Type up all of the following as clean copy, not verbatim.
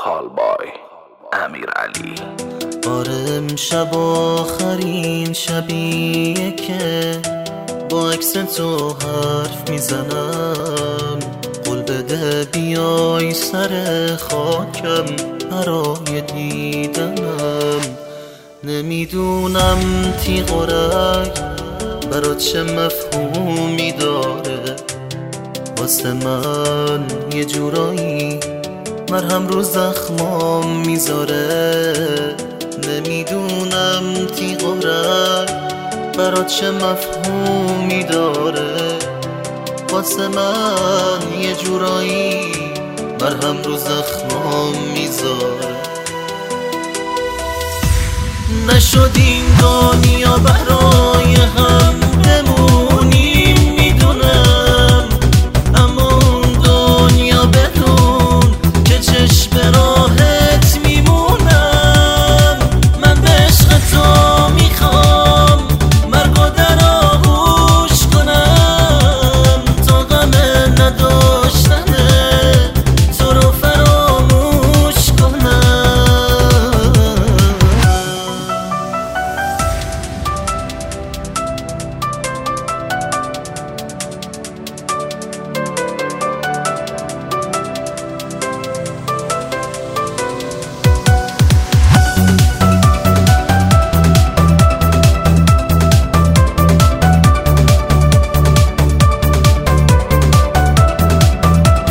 کالبای امیرعلی. آره امشب آخرین شبیه که با عکس تو حرف میزنم. قول بده بیای سر خاکم برای دیدنم. نمیدونم تیغ و رگ برات چه مفهومی داره، واسه من یه جورایی مرهم رو زخمام میذاره. نمیدونم تیغ و رگ برات چه مفهومی داره، واسه من یه جورایی مرهم رو زخمام میذاره. نشد این دنیا برای هم بمونیم میدونم، اما اون دنیا بدون که چشم راحت میمونم. من به عشق تو میخوام مرگ و در آغوش کنم، تا غم نداشتنه تو رو فراموش کنم.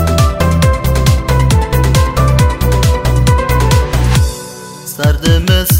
سرد